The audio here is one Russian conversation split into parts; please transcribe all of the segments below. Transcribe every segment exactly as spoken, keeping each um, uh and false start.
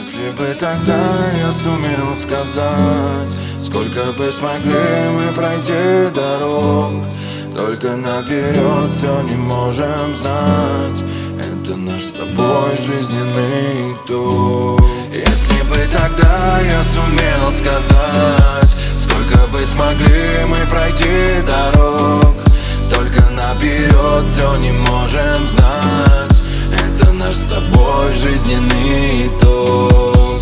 Если бы тогда я сумел сказать, сколько бы смогли мы пройти дорог, только наперед все не можем знать. Это наш с тобой жизненный итог. Если бы тогда я сумел сказать, сколько бы смогли мы пройти дорог, только наперед все не можем знать. Это наш с тобой жизненный итог.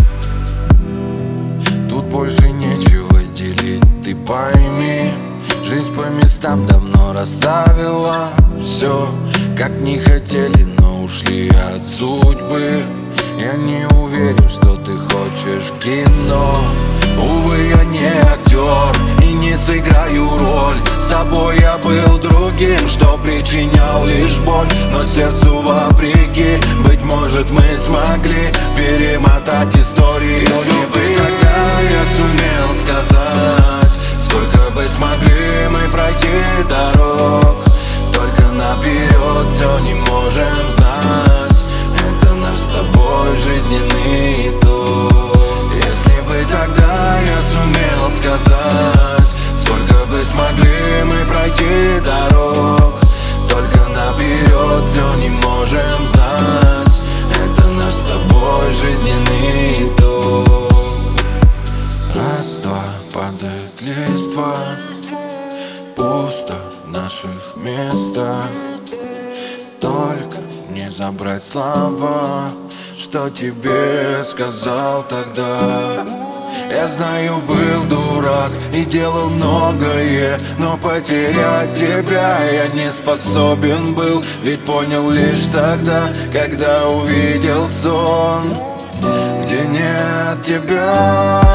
Тут больше нечего делить, ты пойми. Жизнь по местам давно расставила все, как не хотели, но ушли от судьбы. Я не уверен, что ты хочешь кино. Увы, я не актер и не сыграю роль. С тобой я был другим, что причинял лишь боль. Но сердцу вопреки, быть может, мы смогли перемотать историю. Если бы тогда я сумел сказать, сколько бы смогли мы пройти дорог, только наперед все не можем знать. Это наш с тобой жизненный итог. Если бы тогда я сумел сказать, сколько бы смогли мы пройти дорог, только наперед все не можем знать. Это наш с тобой жизненный итог. Раз-два, падает листва, пусто в наших местах. Только не забрать слова, что тебе сказал тогда. Я знаю, был дурак и делал многое, но потерять тебя я не способен был. Ведь понял лишь тогда, когда увидел сон, где нет тебя.